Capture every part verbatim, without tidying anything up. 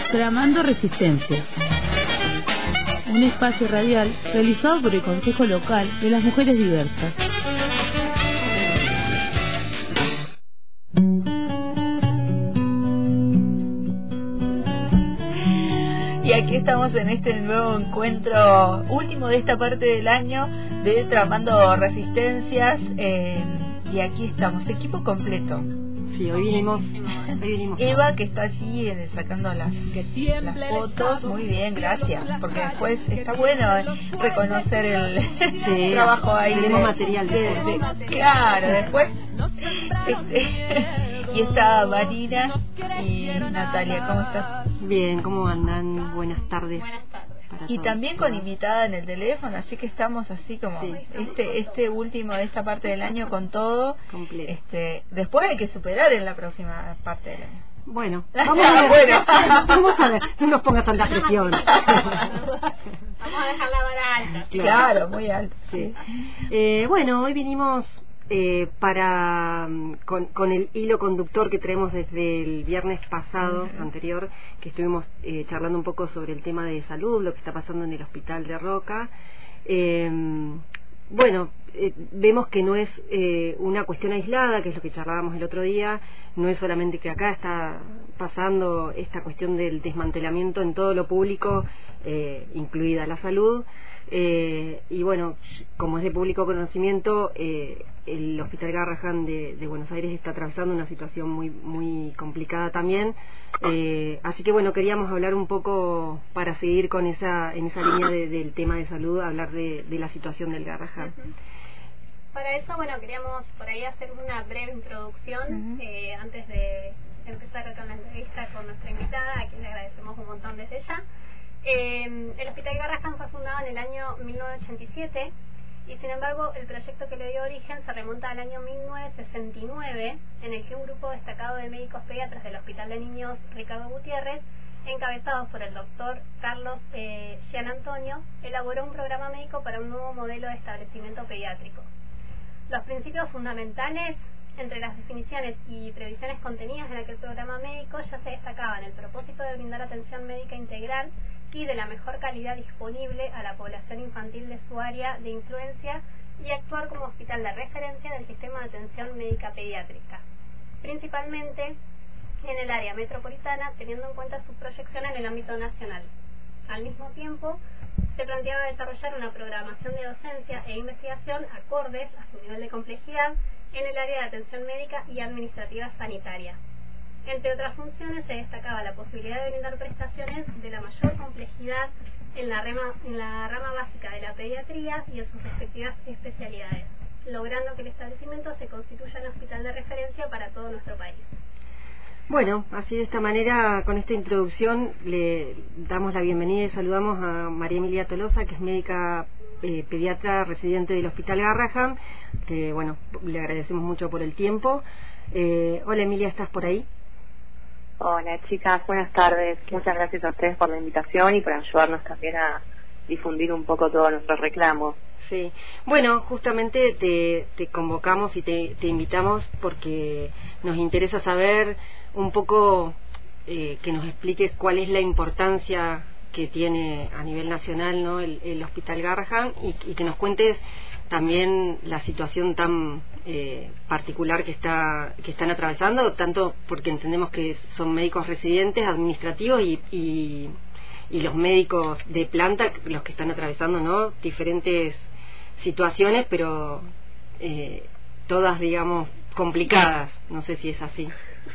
Tramando Resistencia, un espacio radial realizado por el Consejo Local de las Mujeres Diversas. Y aquí estamos en este nuevo encuentro último de esta parte del año de Tramando Resistencias, eh, y aquí estamos, equipo completo. Sí, hoy vinimos, hoy vinimos. Eva, que está allí eh, sacando las, las fotos, muy bien, gracias, porque después está bueno reconocer el, sí, trabajo ahí. Tenemos de, material de, de, de, claro, después. Este, y está Marina y Natalia, ¿cómo estás? Bien, ¿cómo andan? Buenas tardes. Buenas tardes. Y también con invitada en el teléfono, así que estamos así como sí. este este último de esta parte del año con todo completo. Este, después hay que superar en la próxima parte del año. Bueno, vamos a ver, bueno. vamos a ver, no nos pongas tanta presión. Vamos a dejar la vara alta. Claro, claro, muy alta. Sí. Eh, bueno, hoy vinimos eh, para con, con el hilo conductor que traemos desde el viernes pasado, uh-huh. anterior, que estuvimos eh, charlando un poco sobre el tema de salud, lo que está pasando en el hospital de Roca. Eh, bueno, eh, vemos que no es eh, una cuestión aislada, que es lo que charlábamos el otro día, no es solamente que acá está pasando esta cuestión del desmantelamiento en todo lo público, eh, incluida la salud. Eh, y bueno, como es de público conocimiento, eh, el Hospital Garrahan de, de Buenos Aires está atravesando una situación muy muy complicada también, eh, así que bueno, queríamos hablar un poco para seguir con esa en esa línea de, del tema de salud, hablar de, de la situación del Garrahan. Uh-huh. Para eso, bueno, queríamos por ahí hacer una breve introducción uh-huh. eh, antes de empezar con la entrevista con nuestra invitada, a quien le agradecemos un montón desde ya. Eh, el Hospital Garrahan fue fundado en el año mil novecientos ochenta y siete y sin embargo el proyecto que le dio origen se remonta al año mil novecientos sesenta y nueve, en el que un grupo destacado de médicos pediatras del Hospital de Niños Ricardo Gutiérrez, encabezados por el doctor Carlos eh, Gian Antonio, elaboró un programa médico para un nuevo modelo de establecimiento pediátrico. Los principios fundamentales entre las definiciones y previsiones contenidas en aquel programa médico ya se destacaban el propósito de brindar atención médica integral y de la mejor calidad disponible a la población infantil de su área de influencia y actuar como hospital de referencia del sistema de atención médica pediátrica, principalmente en el área metropolitana, teniendo en cuenta su proyección en el ámbito nacional. Al mismo tiempo, se planteaba desarrollar una programación de docencia e investigación acordes a su nivel de complejidad en el área de atención médica y administrativa sanitaria. Entre otras funciones, se destacaba la posibilidad de brindar prestaciones de la mayor complejidad en la, rama, en la rama básica de la pediatría y en sus respectivas especialidades, logrando que el establecimiento se constituya un hospital de referencia para todo nuestro país. Bueno, así de esta manera, con esta introducción, le damos la bienvenida y saludamos a María Emilia Tolosa, que es médica eh, pediatra residente del Hospital Garrahan, que bueno, le agradecemos mucho por el tiempo. Eh, hola Emilia, ¿estás por ahí? Hola chicas, buenas tardes. Muchas gracias a ustedes por la invitación y por ayudarnos también a difundir un poco todos nuestros reclamos. Sí, bueno, justamente te, te convocamos y te, te invitamos porque nos interesa saber un poco, eh, que nos expliques cuál es la importancia que tiene a nivel nacional, ¿no?, el, el Hospital Garrahan, y, y que nos cuentes también la situación tan eh, particular que está que están atravesando, tanto porque entendemos que son médicos residentes, administrativos y, y, y los médicos de planta los que están atravesando, ¿no?, diferentes situaciones, pero eh, todas, digamos, complicadas. No sé si es así.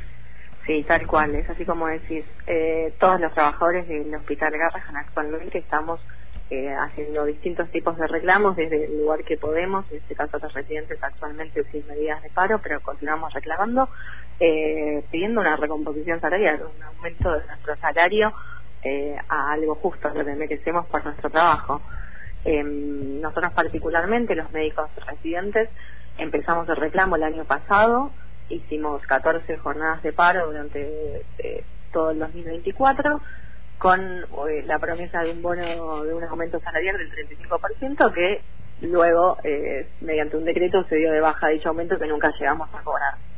Sí, tal cual, es así como decís. Eh, todos los trabajadores del Hospital Garrahan actualmente estamos eh, haciendo distintos tipos de reclamos desde el lugar que podemos. En este caso los residentes actualmente sin medidas de paro, pero continuamos reclamando, eh, pidiendo una recomposición salarial, un aumento de nuestro salario eh, a algo justo, lo que merecemos por nuestro trabajo. Eh, nosotros particularmente, los médicos residentes, empezamos el reclamo el año pasado. Hicimos catorce jornadas de paro durante eh, todo el dos mil veinticuatro, con eh, la promesa de un bono, de un aumento salarial del treinta y cinco por ciento, que luego, eh, mediante un decreto, se dio de baja dicho aumento, que nunca llegamos a cobrar.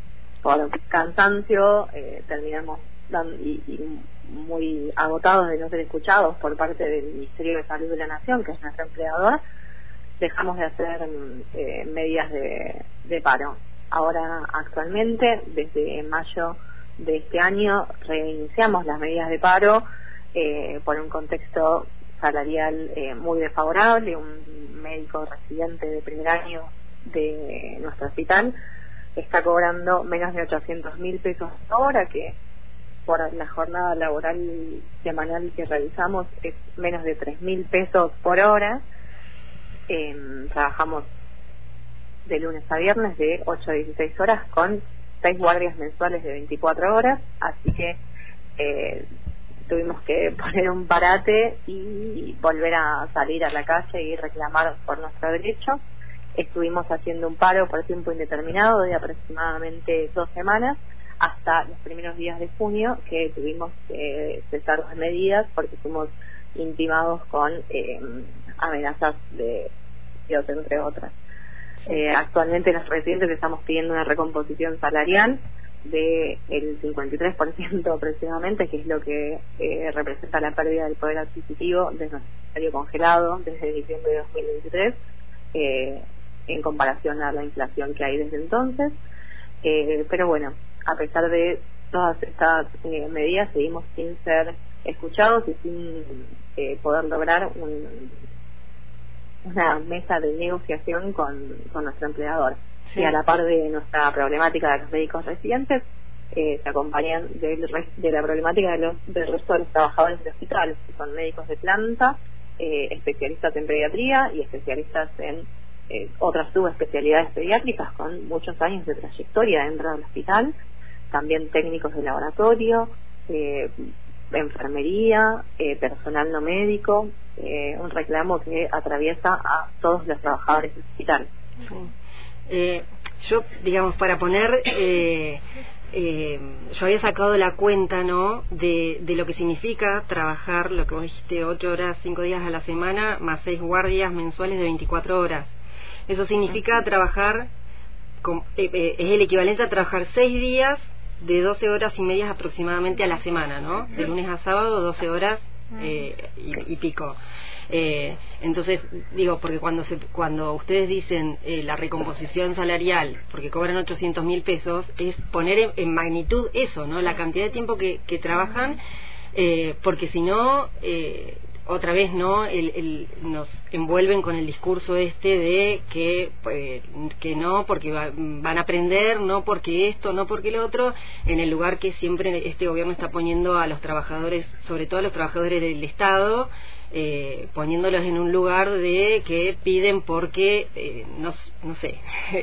por cansancio eh, terminamos dan, y, y muy agotados de no ser escuchados por parte del Ministerio de Salud de la Nación, que es nuestro empleador, dejamos de hacer eh, medidas de, de paro. Ahora, actualmente, desde mayo de este año, reiniciamos las medidas de paro eh, por un contexto salarial eh, muy desfavorable. Un médico residente de primer año de nuestro hospital está cobrando menos de ochocientos mil pesos ahora, que por la jornada laboral semanal que realizamos es menos de tres mil pesos por hora. Eh, trabajamos de lunes a viernes de ocho a dieciséis horas con seis guardias mensuales de veinticuatro horas, así que eh, tuvimos que poner un parate y volver a salir a la calle y reclamar por nuestro derecho. Estuvimos haciendo un paro por tiempo indeterminado de aproximadamente dos semanas hasta los primeros días de junio, que tuvimos que cesar las medidas porque fuimos intimados con eh, amenazas de Dios, entre otras. Eh, actualmente los residentes estamos pidiendo una recomposición salarial de el cincuenta y tres por ciento aproximadamente, que es lo que eh, representa la pérdida del poder adquisitivo de nuestro salario congelado desde diciembre de dos mil veintitrés, eh, en comparación a la inflación que hay desde entonces. Eh, pero bueno, a pesar de todas estas eh, medidas, seguimos sin ser escuchados y sin eh, poder lograr un, una mesa de negociación con, con nuestro empleador. Sí. Y a la par de nuestra problemática de los médicos residentes, eh, se acompañan del, de la problemática de los, del resto de los trabajadores del hospital, que son médicos de planta, eh, especialistas en pediatría y especialistas en eh, otras subespecialidades pediátricas con muchos años de trayectoria dentro del hospital, también técnicos de laboratorio, eh, enfermería, eh, personal no médico, eh, un reclamo que atraviesa a todos los trabajadores del hospital. Sí. Eh, yo, digamos, para poner, eh, eh, yo había sacado la cuenta, ¿no?, de, de lo que significa trabajar, lo que vos dijiste, ocho horas, cinco días a la semana, más seis guardias mensuales de veinticuatro horas. Eso significa trabajar, con, eh, eh, es el equivalente a trabajar seis días de doce horas y medias aproximadamente a la semana, ¿no? De lunes a sábado, doce horas eh, y, y pico. Eh, entonces, digo, porque cuando se, cuando ustedes dicen eh, la recomposición salarial, porque cobran ochocientos mil pesos, es poner en, en magnitud eso, ¿no? La cantidad de tiempo que, que trabajan, eh, porque si no, eh, otra vez, ¿no? El, el, nos envuelven con el discurso este de que, pues, que no, porque va, van a aprender, no porque esto, no porque lo otro, en el lugar que siempre este gobierno está poniendo a los trabajadores, sobre todo a los trabajadores del Estado, Eh, poniéndolos en un lugar de que piden porque eh, no, no sé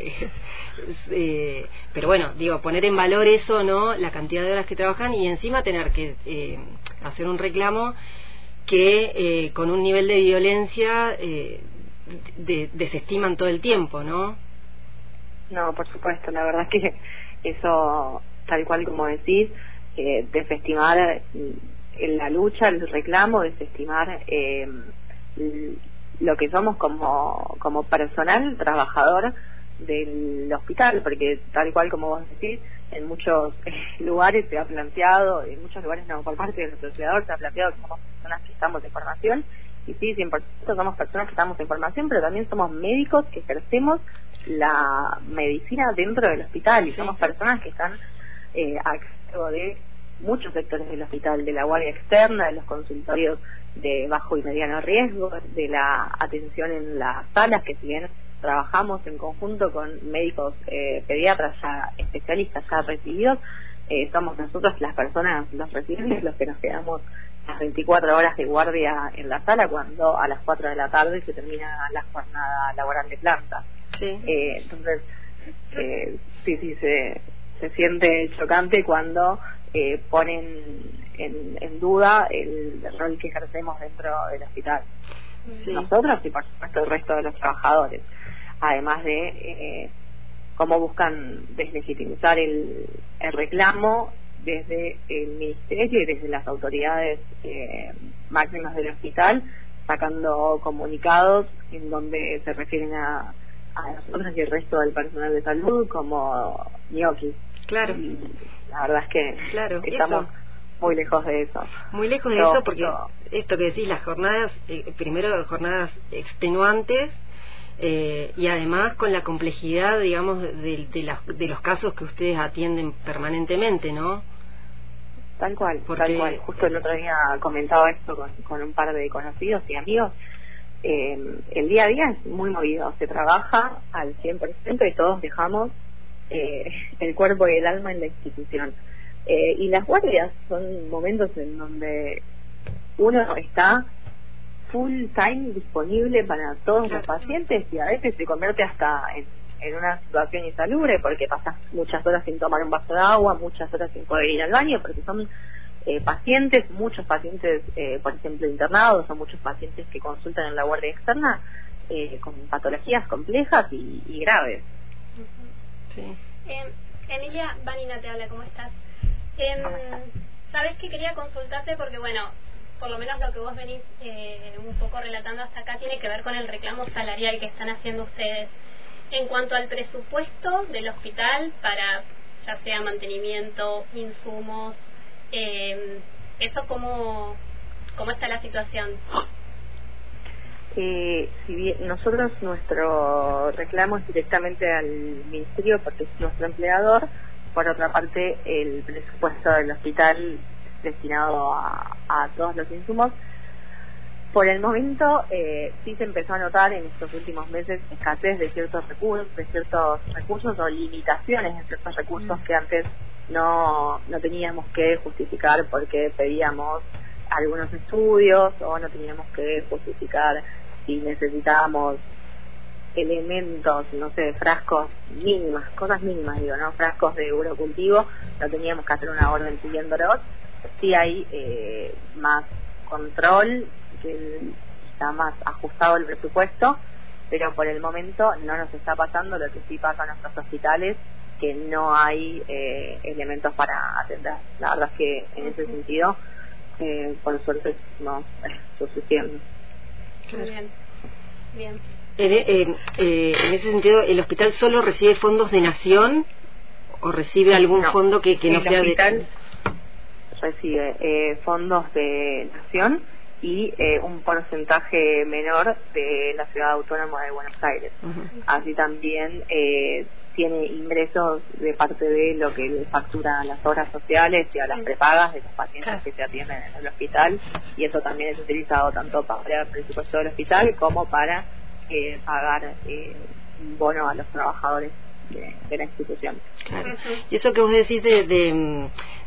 eh, pero bueno, digo, poner en valor eso, ¿no?, la cantidad de horas que trabajan y encima tener que eh, hacer un reclamo que eh, con un nivel de violencia eh, de, desestiman todo el tiempo, ¿no? No, por supuesto, la verdad es que eso, tal cual como decís, eh, desestimar la lucha, el reclamo, desestimar eh, lo que somos como, como personal trabajador del hospital, porque tal cual como vos decís, en muchos lugares se ha planteado, en muchos lugares no, por parte de nuestro empleador se ha planteado que somos personas que estamos en formación, y sí, cien por ciento somos personas que estamos en formación, pero también somos médicos que ejercemos la medicina dentro del hospital, y sí, somos personas que están eh, a cargo de muchos sectores del hospital, de la guardia externa, de los consultorios de bajo y mediano riesgo, de la atención en las salas, que si bien trabajamos en conjunto con médicos eh, pediatras ya especialistas, ya recibidos, eh, somos nosotros las personas, los residentes, los que nos quedamos las veinticuatro horas de guardia en la sala cuando a las cuatro de la tarde se termina la jornada laboral de planta. Sí. Eh, entonces, eh, sí, sí, se, se siente chocante cuando Eh, ponen en, en duda el, el rol que ejercemos dentro del hospital. Sí. Nosotros y por supuesto el resto de los trabajadores, además de eh, cómo buscan deslegitimizar el, el reclamo desde el ministerio y desde las autoridades eh, máximas del hospital, sacando comunicados en donde se refieren a, a nosotros y el resto del personal de salud como ñoquis. Claro. Y la verdad es que claro, estamos eso. muy lejos de eso. Muy lejos de Yo, eso, porque yo, esto que decís, las jornadas, eh, primero jornadas extenuantes, eh, y además con la complejidad, digamos, de, de, las, de los casos que ustedes atienden permanentemente, ¿no? Tal cual, Porque... tal cual. Justo el otro día comentaba esto con, con un par de conocidos y amigos. Eh, el día a día es muy movido, se trabaja al cien por ciento y todos dejamos eh, el cuerpo y el alma en la institución. Eh, y las guardias son momentos en donde uno está full time disponible para todos los pacientes y a veces se convierte hasta en, en una situación insalubre porque pasas muchas horas sin tomar un vaso de agua, muchas horas sin poder ir al baño, porque son eh, pacientes, muchos pacientes, eh, por ejemplo, internados o muchos pacientes que consultan en la guardia externa eh, con patologías complejas y, y graves. Sí. Eh, Emilia, Vanina te habla, ¿cómo estás? Eh, Sabes que quería consultarte porque, bueno, por lo menos lo que vos venís eh, un poco relatando hasta acá tiene que ver con el reclamo salarial que están haciendo ustedes. En cuanto al presupuesto del hospital para ya sea mantenimiento, insumos, eh, ¿eso cómo, cómo está la situación? Eh, si bien nosotros nuestro reclamo es directamente al ministerio porque es nuestro empleador, por otra parte el presupuesto del hospital destinado a, a todos los insumos, por el momento eh, sí se empezó a notar en estos últimos meses escasez de ciertos recursos, de ciertos recursos o limitaciones de ciertos recursos que antes no, no teníamos que justificar porque pedíamos algunos estudios o no teníamos que justificar si necesitábamos elementos, no sé, frascos mínimas, cosas mínimas, digo, ¿no? Frascos de urocultivo, no teníamos que hacer una orden pidiéndolos. Sí hay eh, más control, que está más ajustado el presupuesto, pero por el momento no nos está pasando lo que sí pasa en nuestros hospitales, que no hay eh, elementos para atender. La verdad es que en ese sentido, eh, por suerte, no está sucediendo. Muy bien, bien. En, eh, eh, en ese sentido, ¿el hospital solo recibe fondos de nación o recibe algún no, fondo que, que no el sea hospital de...? Recibe eh, fondos de nación y eh, un porcentaje menor de la Ciudad Autónoma de Buenos Aires. Uh-huh. Así también eh, tiene ingresos de parte de lo que le factura a las obras sociales y a las prepagas de los pacientes que se atienden en el hospital, y eso también es utilizado tanto para el presupuesto del hospital como para eh, pagar eh, un bono a los trabajadores de, de la institución. Claro. Y eso que vos decís de, de,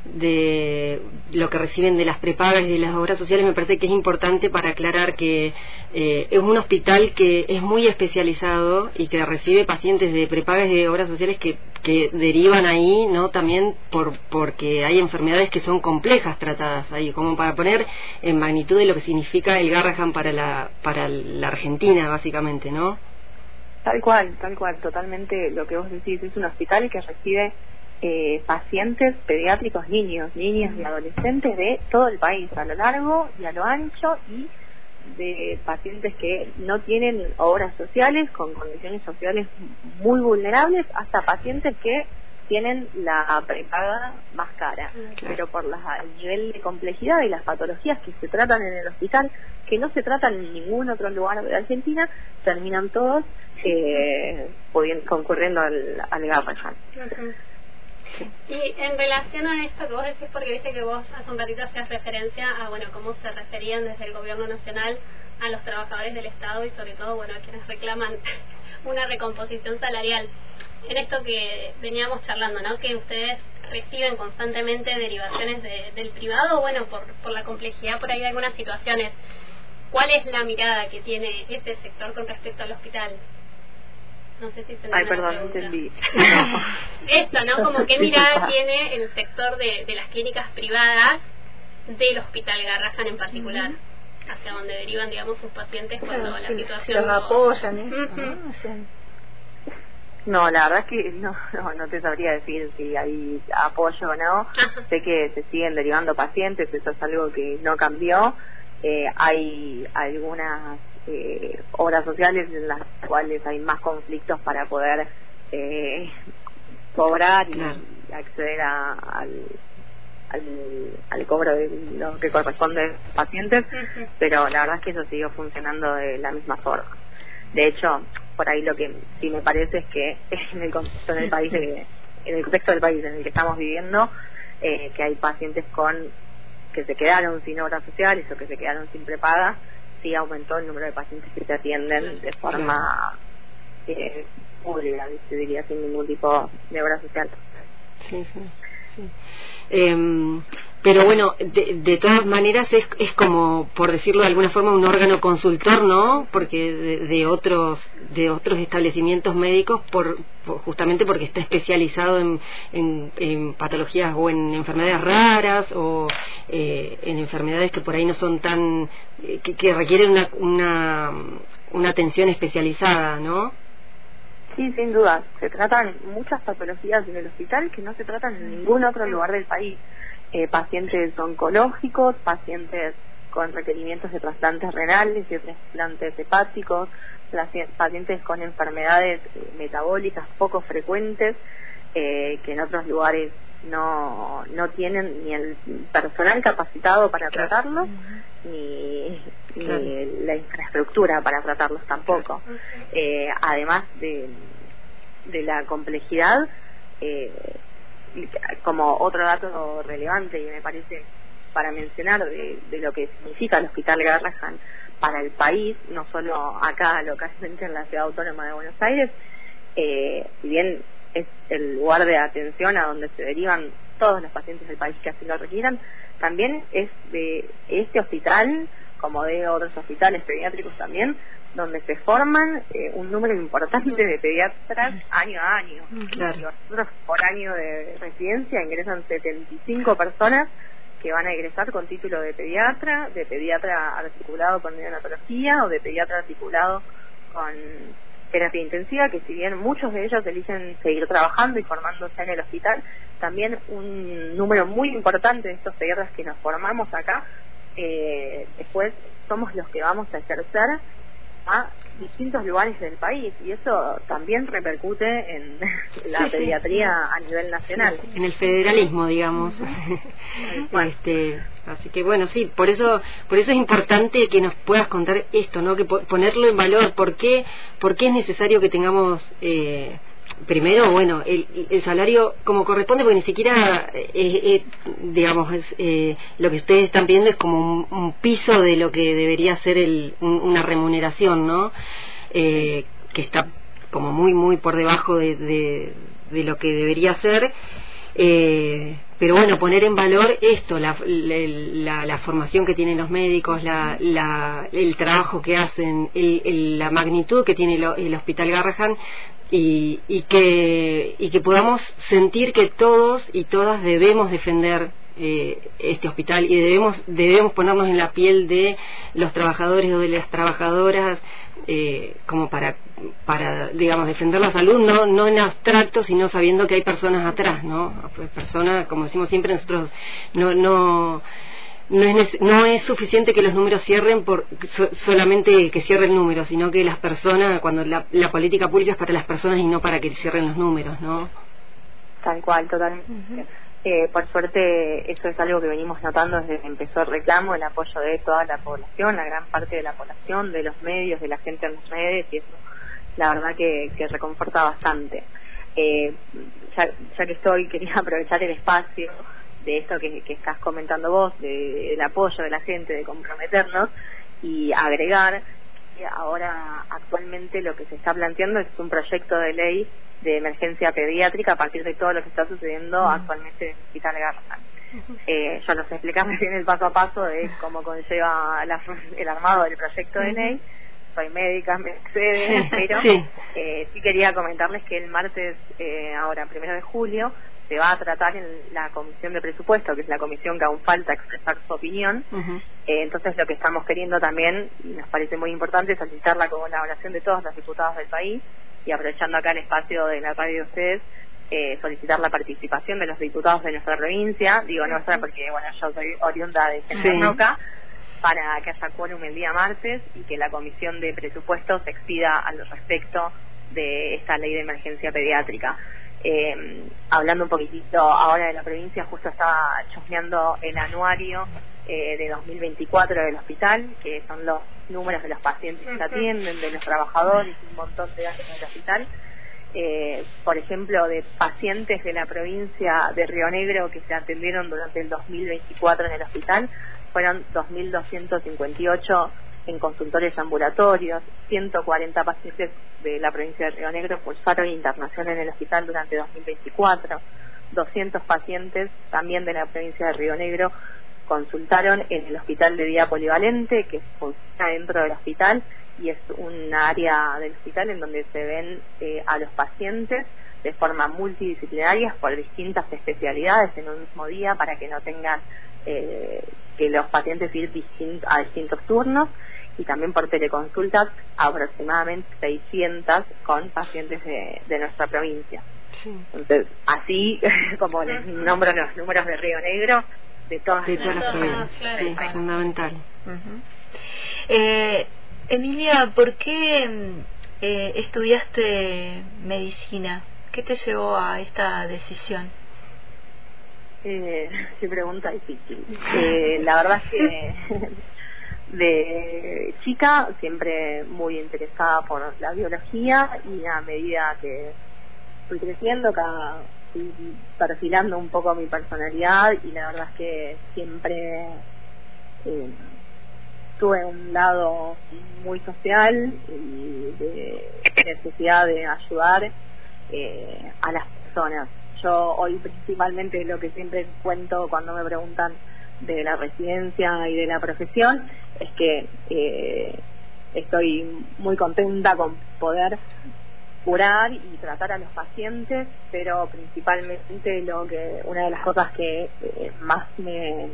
de lo que reciben de las prepagas y de las obras sociales, me parece que es importante para aclarar que eh, es un hospital que es muy especializado y que recibe pacientes de prepagas y de obras sociales que, que derivan ahí, ¿no? También por porque hay enfermedades que son complejas tratadas ahí, como para poner en magnitud de lo que significa el Garrahan para la para la Argentina, básicamente, ¿no? Tal cual, tal cual, totalmente lo que vos decís. Es un hospital que recibe eh, pacientes pediátricos, niños, niñas y adolescentes de todo el país, a lo largo y a lo ancho, y de pacientes que no tienen obras sociales, con condiciones sociales muy vulnerables, hasta pacientes que tienen la prepaga más cara, claro. Pero por la, el nivel de complejidad y las patologías que se tratan en el hospital, que no se tratan en ningún otro lugar de Argentina, terminan todos eh, concurriendo al, al Garrahan. Uh-huh. Sí. Y en relación a esto que vos decís, porque viste que vos hace un ratito hacías referencia a, bueno, cómo se referían desde el gobierno nacional a los trabajadores del Estado y sobre todo, bueno, a quienes reclaman una recomposición salarial. En esto que veníamos charlando, ¿no? Que ustedes reciben constantemente derivaciones de, del privado, bueno, por, por la complejidad por ahí de algunas situaciones. ¿Cuál es la mirada que tiene ese sector con respecto al hospital? No sé si se me Ay, perdón, no entendí. Esto, ¿no? Como qué mirada tiene el sector de, de las clínicas privadas del Hospital Garrahan en particular, uh-huh. hacia donde derivan, digamos, sus pacientes cuando claro, la si, situación... Si los no... apoyan, eso, uh-huh. ¿no? O sea, No, la verdad es que no, no, no te sabría decir si hay apoyo o no. Ajá. Sé que se siguen derivando pacientes, eso es algo que no cambió. Eh, hay algunas eh, obras sociales en las cuales hay más conflictos para poder eh, cobrar y, claro. acceder a, al, al, al cobro de lo que corresponde a los pacientes, pero la verdad es que eso siguió funcionando de la misma forma. De hecho, por ahí lo que sí me parece es que en el contexto del país, de, en el contexto del país en el que estamos viviendo, eh, que hay pacientes con que se quedaron sin obras sociales o que se quedaron sin prepaga, sí aumentó el número de pacientes que se atienden de forma eh, pública, se diría, sin ningún tipo de obra social. Sí, sí, sí. Eh, pero bueno, de, de todas maneras es, es como, por decirlo de alguna forma, un órgano consultor, ¿no? Porque de, de otros de otros establecimientos médicos, por, por justamente porque está especializado en, en, en patologías o en enfermedades raras o eh, en enfermedades que por ahí no son tan eh, que, que requieren una, una una atención especializada, ¿no? Sí, sin duda. Se tratan muchas patologías en el hospital que no se tratan en ningún otro lugar del país. Eh, pacientes oncológicos, pacientes con requerimientos de trasplantes renales, de trasplantes hepáticos, pacientes con enfermedades metabólicas poco frecuentes, eh, que en otros lugares no no tienen ni el personal capacitado para tratarlos, ni, claro. ni la infraestructura para tratarlos tampoco. Eh, además de, de la complejidad, eh, como otro dato relevante y me parece para mencionar de, de lo que significa el Hospital Garrahan para el país, no solo acá localmente en la Ciudad Autónoma de Buenos Aires, eh, si bien es el lugar de atención a donde se derivan todos los pacientes del país que así lo requieran, también es de este hospital, como de otros hospitales pediátricos también, donde se forman eh, un número importante de pediatras año a año. Claro. Nosotros por año de residencia ingresan setenta y cinco personas que van a ingresar con título de pediatra, de pediatra articulado con neonatología o de pediatra articulado con terapia intensiva, que si bien muchos de ellos eligen seguir trabajando y formándose en el hospital, también un número muy importante de estos pediatras que nos formamos acá, eh, después somos los que vamos a ejercer a distintos lugares del país, y eso también repercute en la sí, pediatría sí. a nivel nacional, sí, en el federalismo, digamos. Bueno. este así que bueno, sí, por eso por eso es importante que nos puedas contar esto, ¿no? Que po ponerlo en valor. ¿Por qué por qué es necesario que tengamos eh, primero, bueno, el, el salario como corresponde, porque ni siquiera, eh, eh, digamos, es, eh, lo que ustedes están pidiendo es como un, un piso de lo que debería ser el, un, una remuneración, ¿no? Eh, que está como muy, muy por debajo de, de, de lo que debería ser. Eh, pero bueno, poner en valor esto, la, la, la, la formación que tienen los médicos, la, la, el trabajo que hacen, el, el, la magnitud que tiene lo, el Hospital Garrahan, y, y que y que podamos sentir que todos y todas debemos defender eh, este hospital, y debemos debemos ponernos en la piel de los trabajadores o de las trabajadoras, eh, como para para digamos defender la salud, no no en abstracto, sino sabiendo que hay personas atrás, no personas, como decimos siempre nosotros, no no No es, no es suficiente que los números cierren por so, solamente que cierre el número, sino que las personas, cuando la, la política pública es para las personas y no para que cierren los números, ¿no? Tal cual, totalmente. Uh-huh. eh, por suerte, eso es algo que venimos notando desde que empezó el reclamo, el apoyo de toda la población, la gran parte de la población, de los medios, de la gente en las redes, y eso, la verdad que, que reconforta bastante. Eh, ya, ya que estoy, quería aprovechar el espacio de esto que, que estás comentando vos, de, del apoyo de la gente, de comprometernos, y agregar que ahora actualmente lo que se está planteando es un proyecto de ley de emergencia pediátrica a partir de todo lo que está sucediendo uh-huh. actualmente en el Hospital Garrahan. Uh-huh. Eh, yo no sé explicar bien el paso a paso de cómo conlleva la, el armado del proyecto uh-huh. de ley. Soy médica, me excede, pero sí. Eh, sí quería comentarles que el martes, eh, ahora primero de julio, se va a tratar en la Comisión de Presupuesto, que es la comisión que aún falta expresar su opinión. Uh-huh. eh, entonces lo que estamos queriendo también, y nos parece muy importante, es solicitar la colaboración de todos los diputados del país, y aprovechando acá el espacio de la radio de ustedes, eh, solicitar la participación de los diputados de nuestra provincia, digo nuestra porque bueno, yo soy oriunda de General Roca, sí. para que haya quórum el día martes y que la Comisión de Presupuestos se expida al respecto de esta ley de emergencia pediátrica. Eh, hablando un poquitito ahora de la provincia, justo estaba chusmeando el anuario eh, de dos mil veinticuatro del hospital, que son los números de los pacientes que se atienden, de los trabajadores, un montón de datos del hospital. Eh, por ejemplo, de pacientes de la provincia de Río Negro que se atendieron durante el dos mil veinticuatro en el hospital, fueron dos mil doscientos cincuenta y ocho en consultorios ambulatorios, ciento cuarenta pacientes de la provincia de Río Negro cursaron internación en el hospital durante dos mil veinticuatro, doscientos pacientes también de la provincia de Río Negro consultaron en el hospital de día polivalente, que funciona dentro del hospital, y es un área del hospital en donde se ven eh, a los pacientes de forma multidisciplinaria por distintas especialidades en un mismo día, para que no tengan eh, que los pacientes ir distint- a distintos turnos, y también por teleconsultas aproximadamente seiscientas con pacientes de, de nuestra provincia. Sí. Entonces, así como les nombro los números de Río Negro, de todas, de todas las provincias, sí, sí, fundamental. Uh-huh. eh, Emilia, ¿por qué eh, estudiaste medicina? ¿Qué te llevó a esta decisión? Eh, qué pregunta difícil. Eh, la verdad es que de chica siempre muy interesada por la biología, y a medida que fui creciendo cada fui perfilando un poco mi personalidad, y la verdad es que siempre eh, tuve un lado muy social y de necesidad de ayudar eh, a las personas. Yo hoy principalmente lo que siempre cuento cuando me preguntan de la residencia y de la profesión es que eh, estoy muy contenta con poder curar y tratar a los pacientes, pero principalmente lo que una de las cosas que eh, más me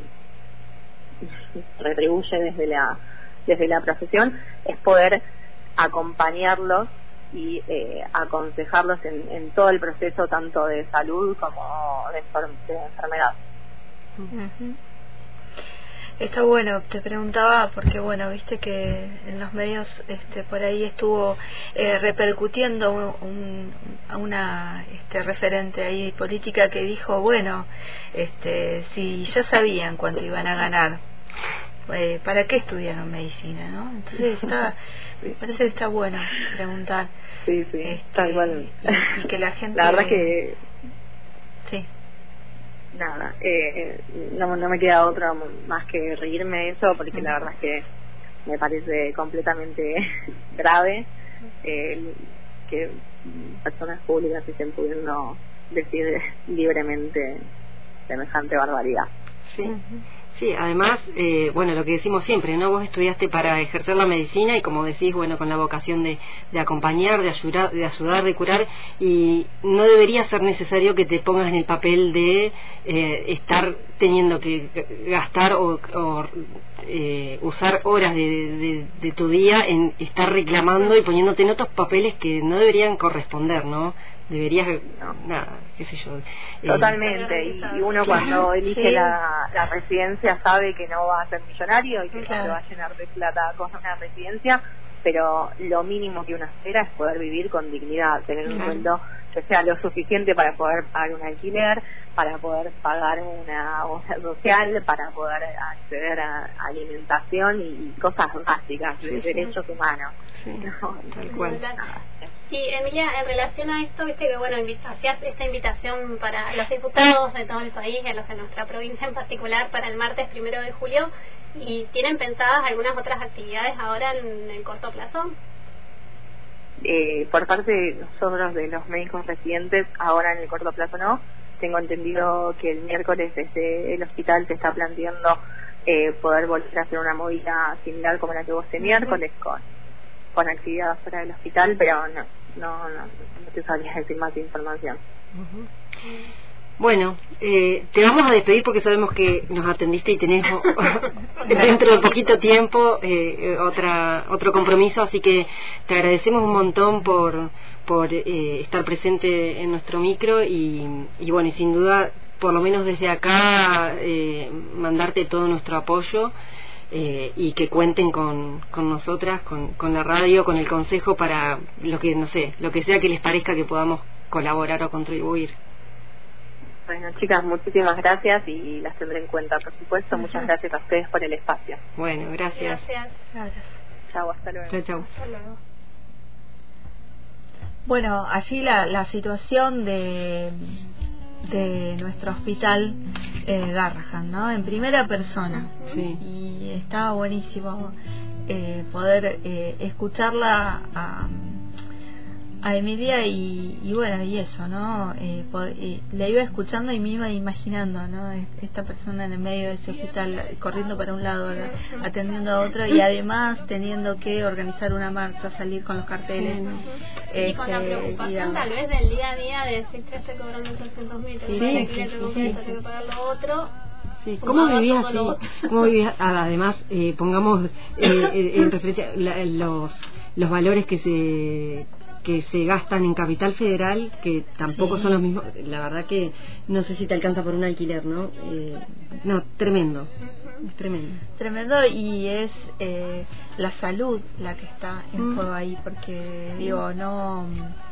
retribuye desde la desde la profesión es poder acompañarlos y eh, aconsejarlos en, en todo el proceso, tanto de salud como de, enfer- de enfermedad. Uh-huh. Está bueno, te preguntaba porque bueno, viste que en los medios este, por ahí estuvo eh, repercutiendo un, un, a una este, referente ahí política que dijo, bueno, este, si ya sabían cuánto iban a ganar, eh, ¿para qué estudiaron medicina, no? Entonces está, me parece que está bueno preguntar. Sí, sí, este, tal cual. Y, y que la gente... La verdad que... Sí. Nada, eh, no, no me queda otra más que reírme de eso, porque la verdad es que me parece completamente grave eh, que personas públicas estén pudiendo decir libremente semejante barbaridad. Sí, sí, además, eh, bueno, lo que decimos siempre, ¿no? Vos estudiaste para ejercer la medicina y, como decís, bueno, con la vocación de, de acompañar, de ayudar, de ayudar, de curar, y no debería ser necesario que te pongas en el papel de eh, estar teniendo que gastar o, o eh, usar horas de, de, de tu día en estar reclamando y poniéndote en otros papeles que no deberían corresponder, ¿no? Deberías, no, nada, qué sé yo. Totalmente, eh, y uno cuando elige sí. la, la residencia sabe que no va a ser millonario y que claro. no se va a llenar de plata con una residencia, pero lo mínimo que uno espera es poder vivir con dignidad, tener un sueldo que sea lo suficiente para poder pagar un alquiler, para poder pagar una obra social, para poder acceder a alimentación y, y cosas básicas de sí, derechos sí. humanos. Sí, no, tal cual. Sí, Emilia, en relación a esto, viste que bueno, hacías esta invitación para los diputados de todo el país, y a los de nuestra provincia en particular, para el martes primero de julio, y ¿tienen pensadas algunas otras actividades ahora en el corto plazo? Eh, por parte de nosotros, de los médicos residentes, ahora en el corto plazo no. Tengo entendido que el miércoles desde el hospital se está planteando eh, poder volver a hacer una movida similar como la que hubo este miércoles, con, con actividad fuera del hospital, pero no, no, no, no te sabría decir más información. Uh-huh. Bueno, eh, te vamos a despedir porque sabemos que nos atendiste y tenemos dentro de poquito tiempo eh, otra otro compromiso, así que te agradecemos un montón por por eh, estar presente en nuestro micro y, y bueno, y sin duda, por lo menos desde acá, eh, mandarte todo nuestro apoyo eh, y que cuenten con, con nosotras, con, con la radio, con el consejo para lo que, no sé, lo que sea que les parezca que podamos colaborar o contribuir. Bueno, chicas, muchísimas gracias y las tendré en cuenta, por supuesto. Muchas gracias a ustedes por el espacio. Bueno, gracias. Gracias. Gracias. Chao, hasta luego. Chao, chao. Hasta luego. Bueno, allí la, la situación de, de nuestro hospital eh, Garrahan, ¿no? En primera persona. Sí. Y está buenísimo eh, poder eh, escucharla a, a Emilia y, y bueno, y eso, ¿no? Eh, pod- eh, la iba escuchando y me iba imaginando, ¿no? Esta persona en el medio de ese hospital, corriendo para un lado, atendiendo a otro y además teniendo que organizar una marcha, salir con los carteles. Y con la este, preocupación y tal vez del día a día de decir, che, estoy cobrando ochocientos mil, tengo Sí, que sí, alquiler, tengo sí, que sí, esto, sí. tengo que pagar lo otro. Sí, ¿cómo Sumado a vivías todo lo así? otro. ¿Cómo vivías? Ah, además, eh, pongamos eh, eh, en referencia la- los los valores que se que se gastan en Capital Federal, que tampoco Sí. son los mismos. La verdad que no sé si te alcanza por un alquiler, ¿no? Eh, no, tremendo, es tremendo. Tremendo, y es eh, la salud la que está en Mm. juego ahí, porque digo, no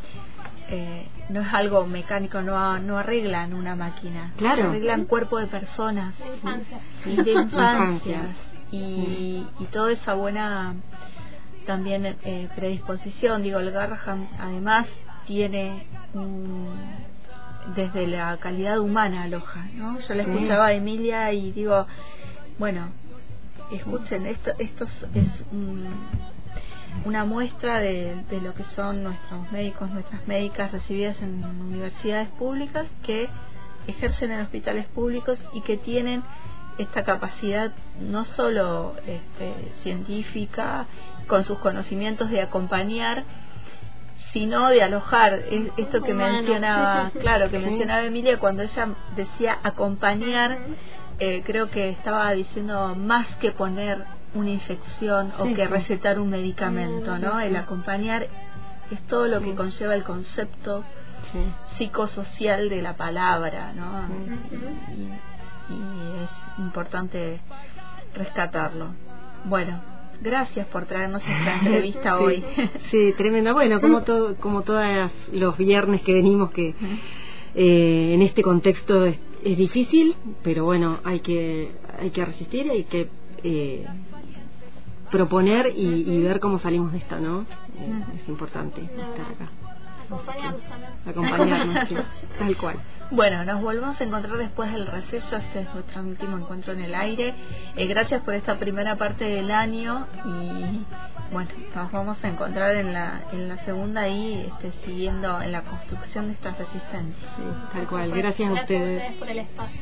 eh, no es algo mecánico, no no arreglan una máquina, Claro. arreglan cuerpo de personas De infancia. y de infancias Infancia. y, y toda esa buena también eh, predisposición. Digo, el Garrahan además tiene un, desde la calidad humana aloja, ¿no? Yo la Sí. escuchaba a Emilia y digo, bueno, escuchen, esto esto es es un- una muestra de, de lo que son nuestros médicos, nuestras médicas recibidas en universidades públicas que ejercen en hospitales públicos y que tienen esta capacidad no solo este, científica, con sus conocimientos de acompañar, sino de alojar. Es- esto que Humano. mencionaba, claro, que Sí. mencionaba Emilia cuando ella decía acompañar, eh, creo que estaba diciendo más que poner una inyección o Sí, que sí. recetar un medicamento, ¿no? El acompañar es todo lo que Sí. conlleva el concepto Sí. psicosocial de la palabra, ¿no? Sí. Y, y es importante rescatarlo. Bueno, gracias por traernos esta entrevista Sí, hoy. sí, tremenda. Bueno, como todo, como todos los viernes que venimos, que eh, en este contexto es, es difícil, pero bueno, hay que hay que resistir, hay que eh, proponer y, y ver cómo salimos de esto, ¿no? Eh, es importante estar acá, Acompañarnos también. acompañarnos, sí, tal cual. Bueno, nos volvemos a encontrar después del receso. Este es nuestro último encuentro en el aire. Eh, gracias por esta primera parte del año y bueno, nos vamos a encontrar en la en la segunda y este, siguiendo en la construcción de esta resistencia. Sí, tal cual. Gracias a ustedes. por el espacio.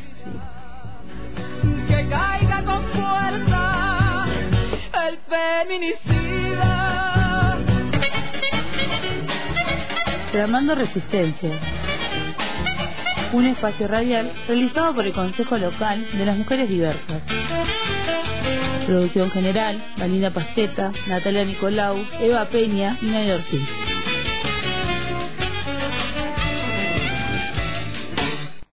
Sí. Que caiga con fuerza el feminicida. Tramando Resistencia, un espacio radial realizado por el Consejo Local de las Mujeres Diversas. Producción general, Valina Pasteta, Natalia Nicolau, Eva Peña y Nadia Ortiz.